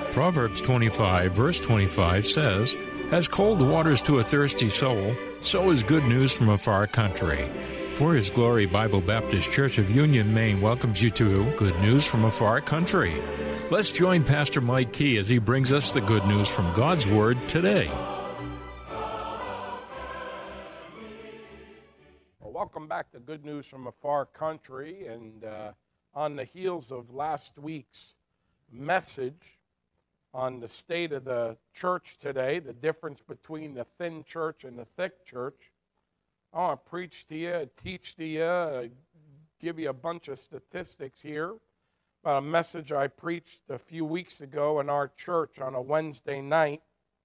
Proverbs 25, verse 25 says, "As cold waters to a thirsty soul, so is good news from a far country." For His Glory Bible Baptist Church of Union, Maine welcomes you to Good News from a Far Country. Let's join Pastor Mike Key as he brings us the good news from God's Word today. Well, welcome back to Good News from a Far Country. And on the heels of last week's message on the state of the church today, the difference between the thin church and the thick church, I want to preach to you, teach to you, give you a bunch of statistics here about a message I preached a few weeks ago in our church on a Wednesday night.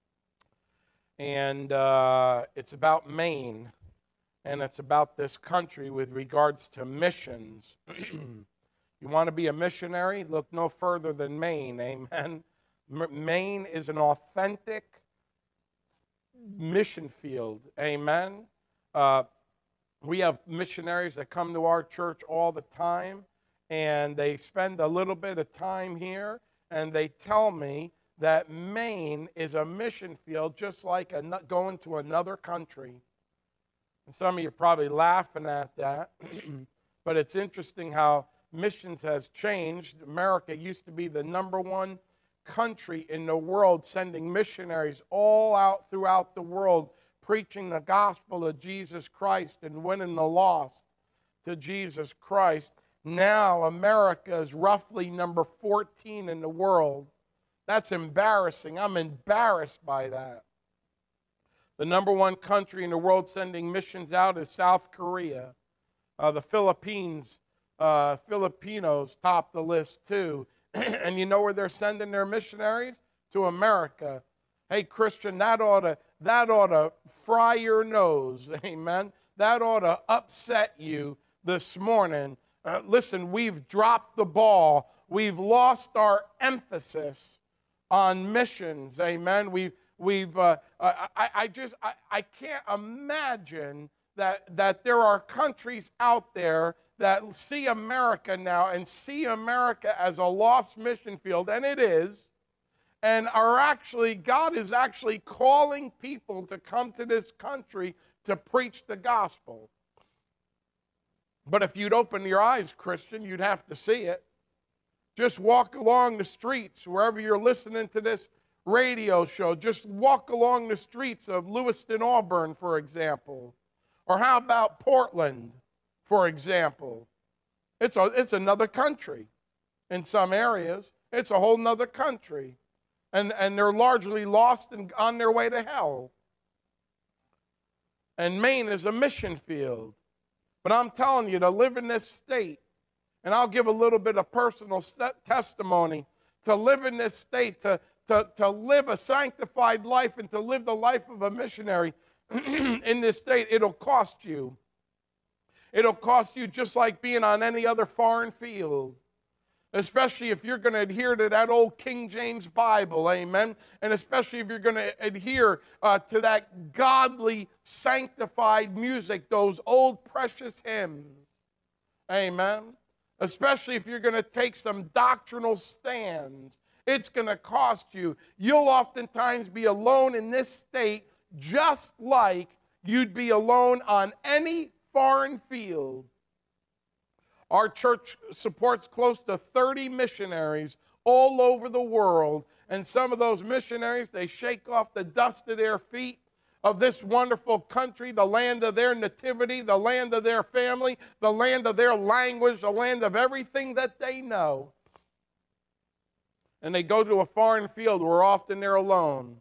And it's about Maine, and it's about this country with regards to missions. You want to be a missionary? Look no further than Maine, amen. Maine is an authentic mission field, amen. We have missionaries that come to our church all the time, and they spend a little bit of time here, and they tell me that Maine is a mission field just like going to another country. And some of you are probably laughing at that, but it's interesting how missions has changed. America used to be the number one country in the world, sending missionaries all out throughout the world, preaching the gospel of Jesus Christ and winning the lost to Jesus Christ. Now America is roughly number 14 in the world. That's embarrassing. I'm embarrassed by that. The number one country in the world sending missions out is South Korea. The Filipinos top the list too. And you know where they're sending their missionaries? To America. Hey, Christian, that ought to fry your nose, amen? That ought to upset you this morning. Listen, we've dropped the ball. We've lost our emphasis on missions, amen? I can't imagine that there are countries out there that see America now and see America as a lost mission field, and it is, and God is actually calling people to come to this country to preach the gospel. But if you'd open your eyes, Christian, you'd have to see it. Just walk along the streets, wherever you're listening to this radio show, just walk along the streets of Lewiston, Auburn, for example. Or how about Portland, for example? It's another country. In some areas, it's a whole nother country. And they're largely lost and on their way to hell. And Maine is a mission field. But I'm telling you, to live in this state, and I'll give a little bit of personal testimony, to live in this state, to live a sanctified life and to live the life of a missionary in this state, it'll cost you. It'll cost you just like being on any other foreign field. Especially if you're going to adhere to that old King James Bible, amen? And especially if you're going to adhere to that godly, sanctified music, those old precious hymns, amen? Especially if you're going to take some doctrinal stands, it's going to cost you. You'll oftentimes be alone in this state just like you'd be alone on any foreign field. Our church supports close to 30 missionaries all over the world, and some of those missionaries, they shake off the dust of their feet of this wonderful country, the land of their nativity, the land of their family, the land of their language, the land of everything that they know. And they go to a foreign field where often they're alone.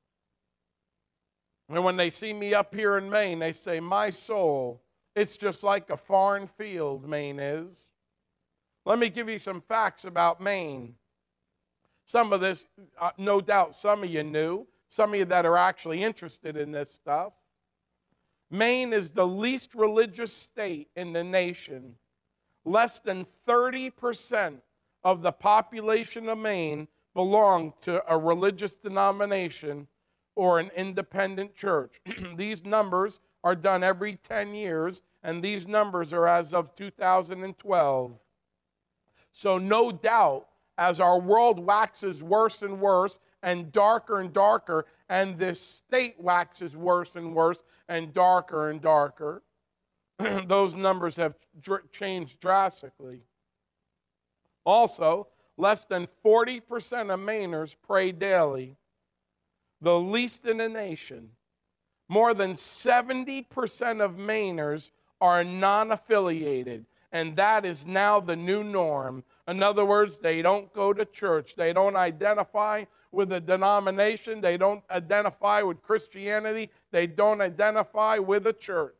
And when they see me up here in Maine, they say, my soul, it's just like a foreign field, Maine is. Let me give you some facts about Maine. Some of this, no doubt some of you knew. Some of you that are actually interested in this stuff. Maine is the least religious state in the nation. Less than 30% of the population of Maine belong to a religious denomination or an independent church. These numbers are done every 10 years, and these numbers are as of 2012. So no doubt as our world waxes worse and worse and darker, and this state waxes worse and worse and darker, those numbers have changed drastically. Also, less than 40% of Mainers pray daily, the least in the nation. More than 70% of Mainers are non-affiliated, and that is now the new norm. In other words, they don't go to church. They don't identify with a denomination. They don't identify with Christianity. They don't identify with a church.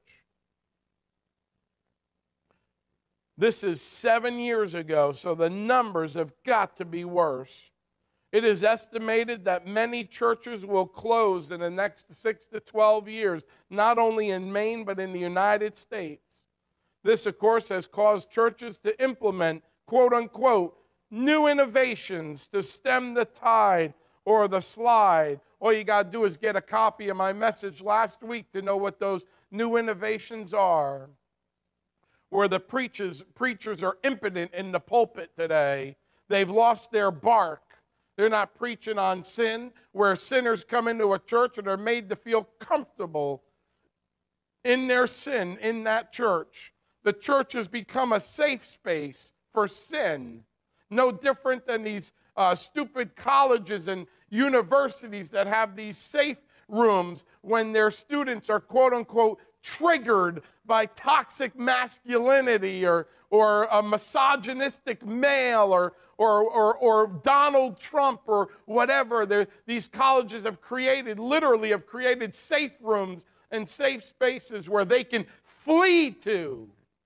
This is 7 years ago, so the numbers have got to be worse. It is estimated that many churches will close in the next 6 to 12 years, not only in Maine, but in the United States. This, of course, has caused churches to implement, quote unquote, new innovations to stem the tide or the slide. All you got to do is get a copy of my message last week to know what those new innovations are. Where the preachers are impotent in the pulpit today. They've lost their bark. They're not preaching on sin, where sinners come into a church and are made to feel comfortable in their sin in that church. The church has become a safe space for sin. No different than these stupid colleges and universities that have these safe rooms when their students are, quote unquote, triggered by toxic masculinity or a misogynistic male or Donald Trump or whatever. These colleges literally have created safe rooms and safe spaces where they can flee to.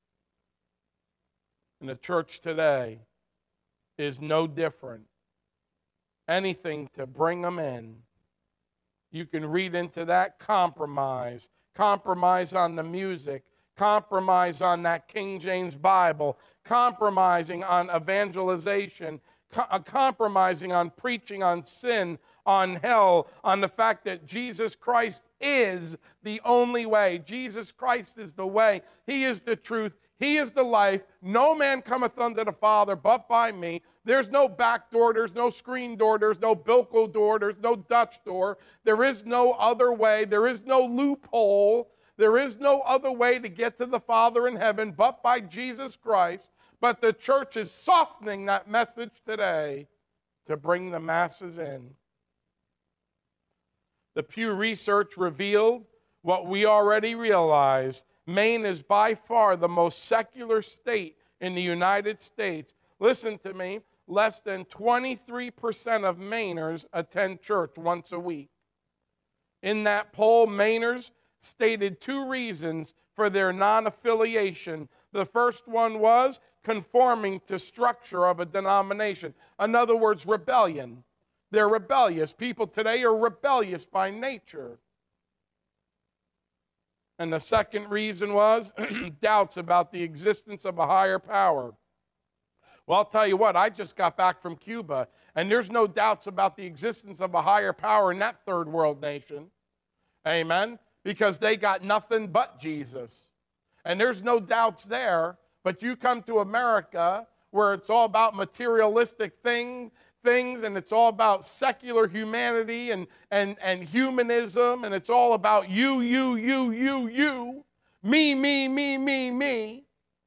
And the church today is no different. Anything to bring them in. You can read into that compromise. Compromise on the music, compromise on that King James Bible, compromising on evangelization, compromising on preaching on sin, on hell, on the fact that Jesus Christ is the only way. Jesus Christ is the way. He is the truth. He is the life. No man cometh unto the Father but by me. There's no back door. There's no screen door. There's no Bilko door. There's no Dutch door. There is no other way. There is no loophole. There is no other way to get to the Father in heaven but by Jesus Christ. But the church is softening that message today to bring the masses in. The Pew Research revealed what we already realized. Maine is by far the most secular state in the United States. Listen to me, less than 23% of Mainers attend church once a week. In that poll, Mainers stated 2 reasons for their non-affiliation. The first one was conforming to structure of a denomination. In other words, rebellion. They're rebellious. People today are rebellious by nature. And the second reason was doubts about the existence of a higher power. Well, I'll tell you what, I just got back from Cuba, and there's no doubts about the existence of a higher power in that third world nation. Amen? Because they got nothing but Jesus. And there's no doubts there, but you come to America where it's all about materialistic things, and it's all about secular humanity and humanism, and it's all about you, me.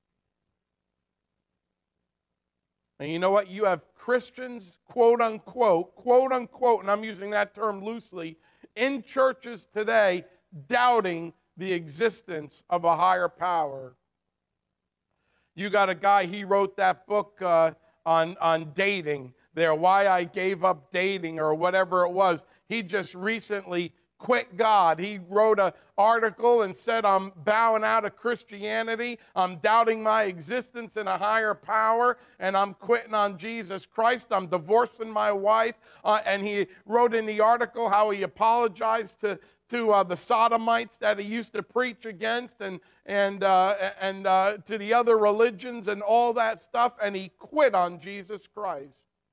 And you know what? You have Christians, quote unquote, and I'm using that term loosely, in churches today doubting the existence of a higher power. You got a guy, he wrote that book on dating there, Why I Gave Up Dating or whatever it was. He just recently quit God. He wrote an article and said, I'm bowing out of Christianity. I'm doubting my existence in a higher power, and I'm quitting on Jesus Christ. I'm divorcing my wife. And he wrote in the article how he apologized to the Sodomites that he used to preach against and to the other religions and all that stuff, and he quit on Jesus Christ.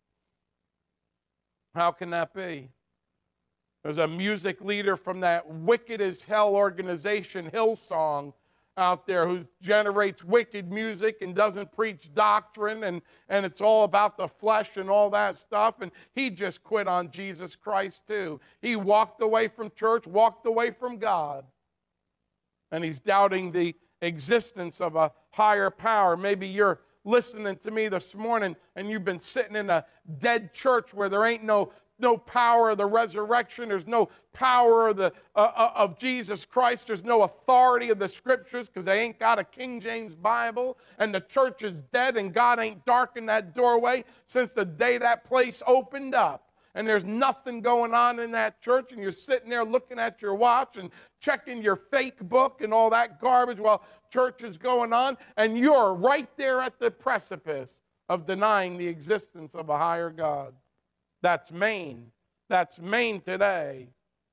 How can that be? There's a music leader from that wicked as hell organization, Hillsong, out there who generates wicked music and doesn't preach doctrine, and it's all about the flesh and all that stuff. And he just quit on Jesus Christ too. He walked away from church, walked away from God. And he's doubting the existence of a higher power. Maybe you're listening to me this morning and you've been sitting in a dead church where there ain't no power of the resurrection. There's no power of Jesus Christ. There's no authority of the Scriptures because they ain't got a King James Bible. And the church is dead and God ain't darkened that doorway since the day that place opened up. And there's nothing going on in that church, and you're sitting there looking at your watch and checking your fake book and all that garbage while church is going on, and you're right there at the precipice of denying the existence of a higher God. That's Maine. That's Maine today.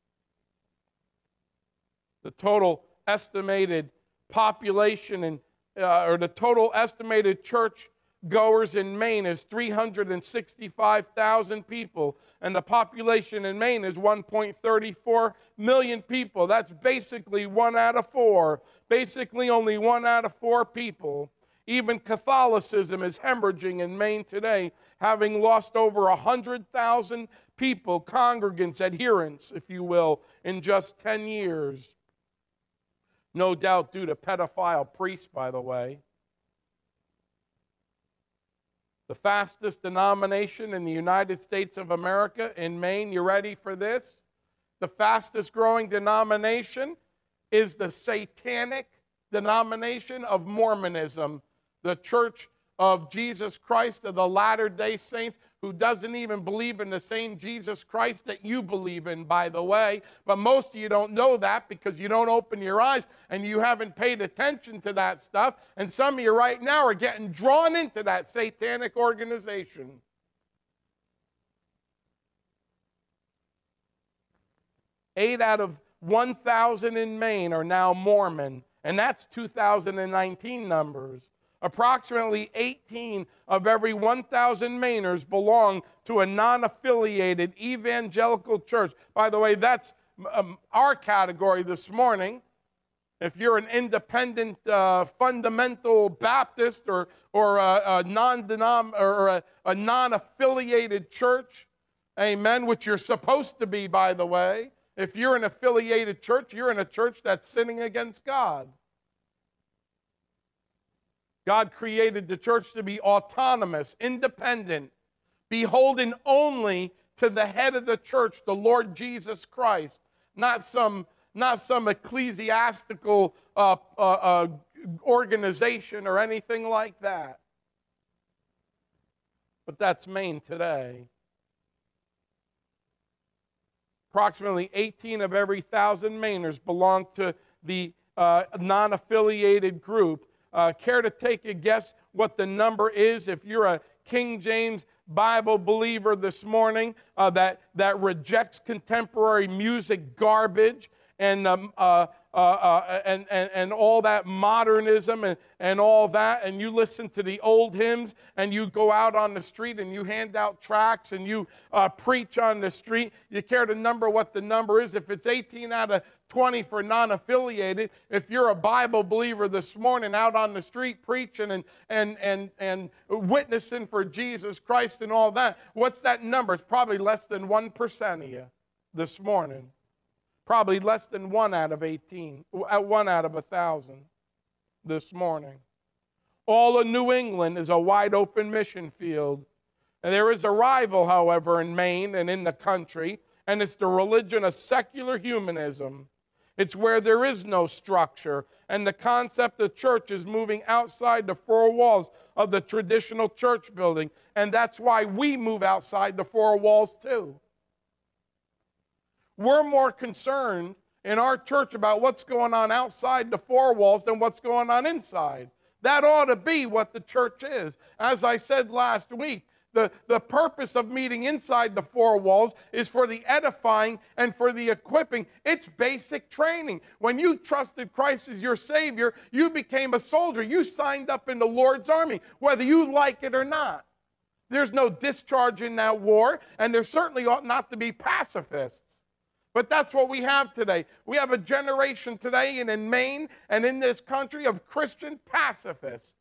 The total estimated population or the total estimated church goers in Maine is 365,000 people, and the population in Maine is 1.34 million people. That's basically 1 out of 4. Basically only 1 out of 4 people. Even Catholicism is hemorrhaging in Maine today, having lost over 100,000 people, congregants, adherents, if you will, in just 10 years. No doubt due to pedophile priests, by the way. The fastest denomination in the United States of America, in Maine, you ready for this? The fastest growing denomination is the Satanic denomination of Mormonism, the Church of Jesus Christ of the Latter-day Saints, who doesn't even believe in the same Jesus Christ that you believe in, by the way. But most of you don't know that because you don't open your eyes and you haven't paid attention to that stuff. And some of you right now are getting drawn into that satanic organization. Eight out of 1,000 in Maine are now Mormon, and that's 2019 numbers. Approximately 18 of every 1,000 Mainers belong to a non-affiliated evangelical church. By the way, that's our category this morning. If you're an independent fundamental Baptist or a non-affiliated church, amen, which you're supposed to be, by the way. If you're an affiliated church, you're in a church that's sinning against God. God created the church to be autonomous, independent, beholden only to the head of the church, the Lord Jesus Christ, not some ecclesiastical organization or anything like that. But that's Maine today. Approximately 18 of every 1,000 Mainers belong to the non-affiliated group. Care to take a guess what the number is if you're a King James Bible believer this morning that rejects contemporary music garbage and all that modernism and all that, and you listen to the old hymns and you go out on the street and you hand out tracts and you preach on the street? You care to number what the number is? If it's 18 out of 20 for non-affiliated, if you're a Bible believer this morning out on the street preaching and witnessing for Jesus Christ and all that, what's that number? It's probably less than 1% of you this morning. Probably less than 1 out of 18, 1 out of 1,000 this morning. All of New England is a wide open mission field. And there is a rival, however, in Maine and in the country, and it's the religion of secular humanism. It's where there is no structure, and the concept of church is moving outside the four walls of the traditional church building, and that's why we move outside the four walls too. We're more concerned in our church about what's going on outside the four walls than what's going on inside. That ought to be what the church is. As I said last week, the purpose of meeting inside the four walls is for the edifying and for the equipping. It's basic training. When you trusted Christ as your Savior, you became a soldier. You signed up in the Lord's army, whether you like it or not. There's no discharge in that war, and there certainly ought not to be pacifists. But that's what we have today. We have a generation today and in Maine and in this country of Christian pacifists.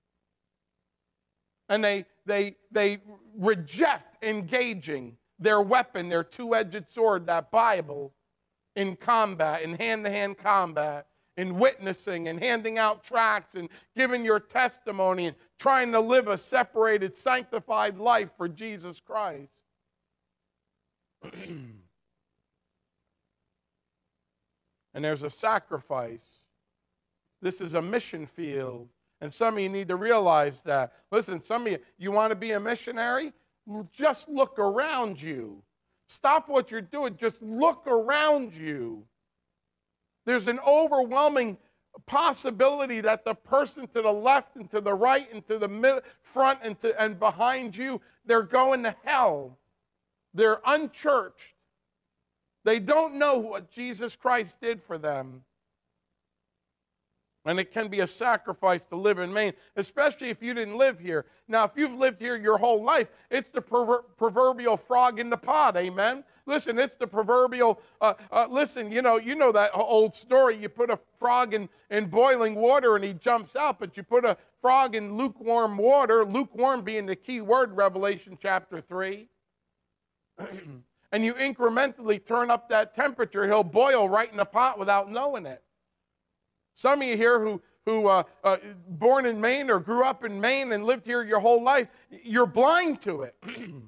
And they reject engaging their weapon, their two-edged sword, that Bible, in combat, in hand-to-hand combat, in witnessing and handing out tracts and giving your testimony and trying to live a separated, sanctified life for Jesus Christ. And there's a sacrifice. This is a mission field. And some of you need to realize that. Listen, some of you want to be a missionary? Just look around you. Stop what you're doing. Just look around you. There's an overwhelming possibility that the person to the left and to the right and to the front and behind you, they're going to hell. They're unchurched. They don't know what Jesus Christ did for them. And it can be a sacrifice to live in Maine, especially if you didn't live here. Now, if you've lived here your whole life, it's the proverbial frog in the pot, amen? Listen, it's the proverbial, listen, you know that old story. You put a frog in boiling water and he jumps out, but you put a frog in lukewarm water, lukewarm being the key word, Revelation chapter 3, and you incrementally turn up that temperature, he'll boil right in the pot without knowing it. Some of you here who born in Maine or grew up in Maine and lived here your whole life, you're blind to it.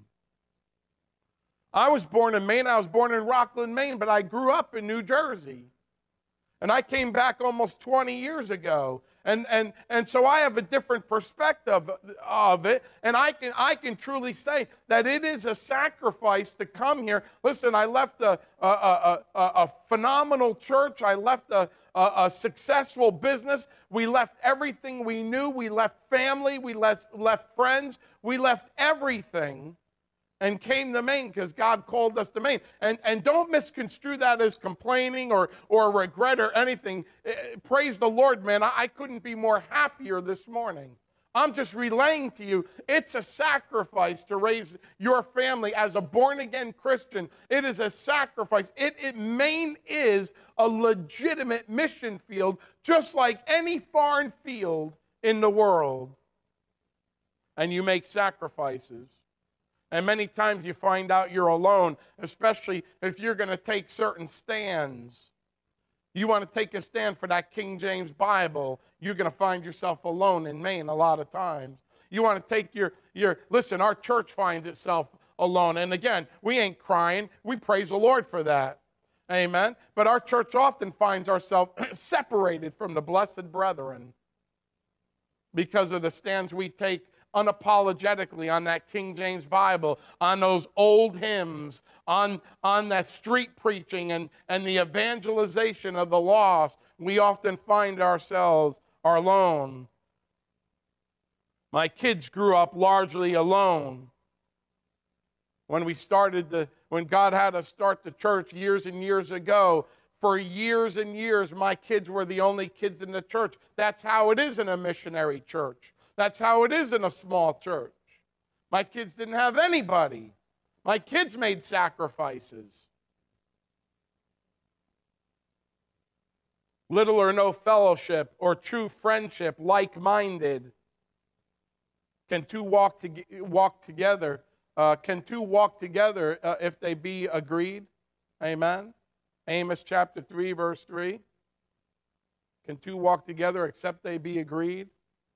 I was born in Maine. I was born in Rockland, Maine, but I grew up in New Jersey. And I came back almost 20 years ago. And so I have a different perspective of it. And I can truly say that it is a sacrifice to come here. Listen, I left a phenomenal church. I left a successful business. We left everything we knew. We left family. We left friends. We left everything and came to Maine because God called us to Maine. And don't misconstrue that as complaining or regret or anything. Praise the Lord, man. I couldn't be more happier this morning. I'm just relaying to you, it's a sacrifice to raise your family as a born-again Christian. It is a sacrifice. Maine is a legitimate mission field, just like any foreign field in the world. And you make sacrifices. And many times you find out you're alone, especially if you're going to take certain stands. You want to take a stand for that King James Bible, you're going to find yourself alone in Maine a lot of times. You want to take listen, our church finds itself alone. And again, we ain't crying. We praise the Lord for that. Amen. But our church often finds ourselves separated from the blessed brethren because of the stands we take unapologetically on that King James Bible, on those old hymns, on that street preaching and the evangelization of the lost. We often find ourselves alone. My kids grew up largely alone. When God had us start the church years and years ago, for years and years, my kids were the only kids in the church. That's how it is in a missionary church. That's how it is in a small church. My kids didn't have anybody. My kids made sacrifices. Little or no fellowship or true friendship, like-minded. Can two walk together? Can two walk together if they be agreed? Amen. Amos chapter 3, verse 3. Can two walk together except they be agreed?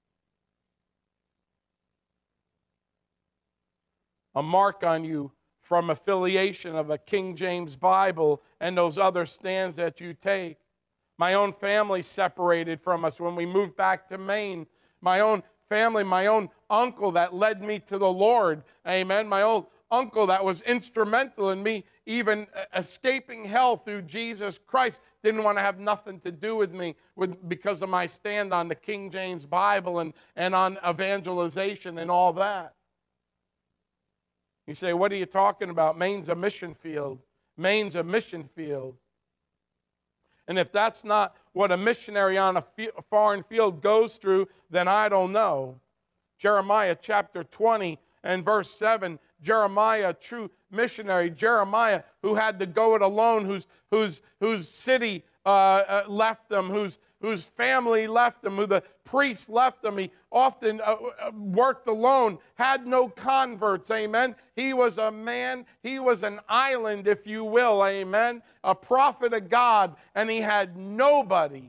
A mark on you from affiliation of a King James Bible and those other stands that you take. My own family separated from us when we moved back to Maine. My own family, my own uncle that led me to the Lord. Amen. My old uncle that was instrumental in me even escaping hell through Jesus Christ didn't want to have nothing to do with me because of my stand on the King James Bible and on evangelization and all that. You say, what are you talking about? Maine's a mission field. Maine's a mission field. And if that's not what a missionary on a foreign field goes through, then I don't know. Jeremiah chapter 20 and verse 7 Jeremiah, a true missionary. Jeremiah, who had to go it alone, whose city left them, whose family left him, who the priests left him. He often worked alone, had no converts, amen. He was a man, he was an island, if you will, amen. A prophet of God, and he had nobody.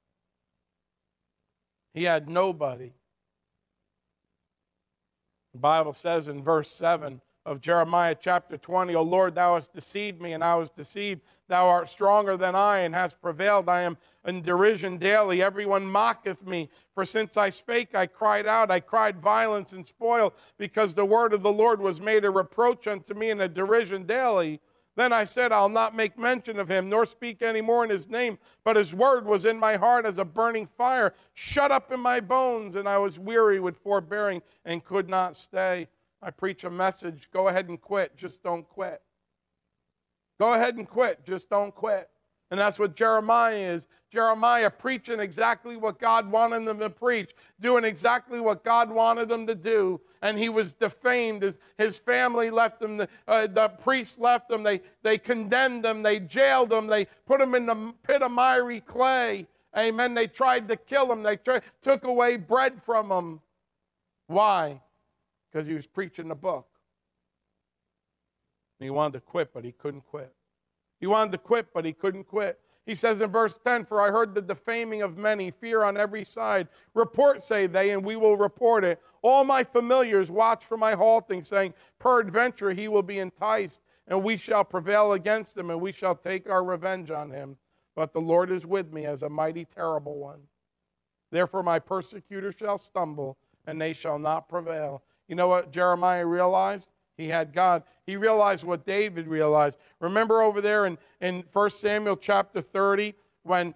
He had nobody. The Bible says in verse 7 of Jeremiah chapter 20, O Lord, thou hast deceived me, and I was deceived. Thou art stronger than I, and hast prevailed. I am in derision daily. Everyone mocketh me. For since I spake, I cried out. I cried violence and spoil, because the word of the Lord was made a reproach unto me, and a derision daily. Then I said, I'll not make mention of him, nor speak any more in his name. But his word was in my heart as a burning fire, shut up in my bones, and I was weary with forbearing and could not stay. I preach a message, go ahead and quit, just don't quit. Go ahead and quit, just don't quit. And that's what Jeremiah is. Jeremiah preaching exactly what God wanted them to preach, doing exactly what God wanted them to do. And he was defamed. His family left him. The priests left him. They condemned him. They jailed him. They put him in the pit of miry clay. Amen. They tried to kill him. They took away bread from him. Why? Because he was preaching the book. And he wanted to quit, but he couldn't quit. He wanted to quit, but he couldn't quit. He says in verse 10, for I heard the defaming of many, fear on every side. Report, say they, and we will report it. All my familiars watch for my halting, saying, peradventure he will be enticed, and we shall prevail against him, and we shall take our revenge on him. But the Lord is with me as a mighty terrible one. Therefore my persecutors shall stumble, and they shall not prevail. You know what Jeremiah realized? He had God. He realized what David realized. Remember over there in 1 Samuel chapter 30, when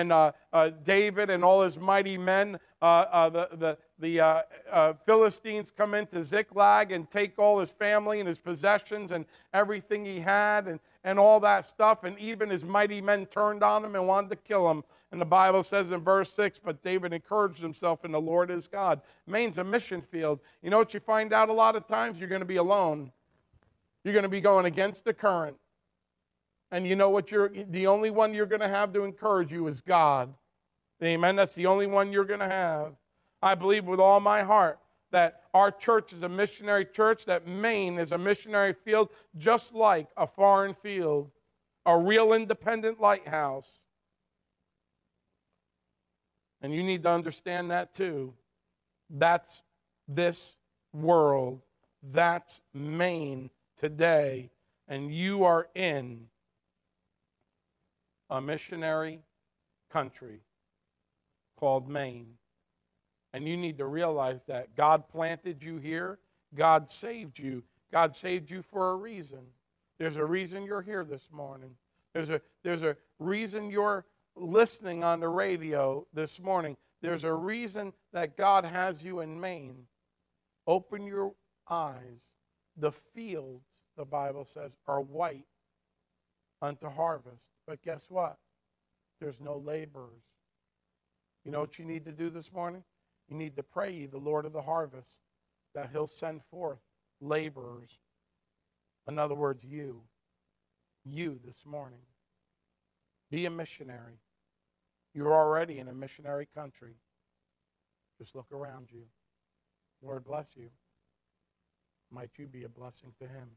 David and all his mighty men, the Philistines come into Ziklag and take all his family and his possessions and everything he had and all that stuff, and even his mighty men turned on him and wanted to kill him. And the Bible says in verse 6, but David encouraged himself in the Lord his God. Maine's a mission field. You know what you find out a lot of times? You're going to be alone. You're going to be going against the current. And you know what? The only one you're going to have to encourage you is God. Amen? That's the only one you're going to have. I believe with all my heart that our church is a missionary church, that Maine is a missionary field, just like a foreign field, a real independent lighthouse. And you need to understand that too. That's this world. That's Maine today. And you are in a missionary country called Maine. And you need to realize that God planted you here. God saved you. God saved you for a reason. There's a reason you're here this morning. There's a reason you're listening on the radio this morning. There's a reason that God has you in Maine. Open your eyes. The fields, the Bible says, are white unto harvest. But guess what? There's no laborers. You know what you need to do this morning? You need to pray ye the Lord of the harvest, that he'll send forth laborers. In other words, you this morning. Be a missionary. You're already in a missionary country. Just look around you. Lord bless you. Might you be a blessing to him.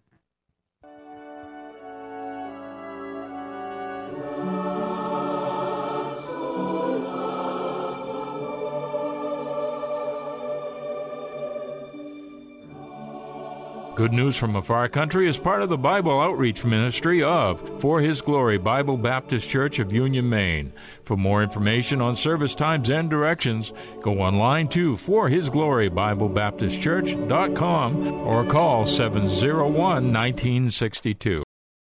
Good News from a Far Country is part of the Bible outreach ministry of For His Glory Bible Baptist Church of Union, Maine. For more information on service times and directions, go online to forhisglorybiblebaptistchurch.com or call 701-1962.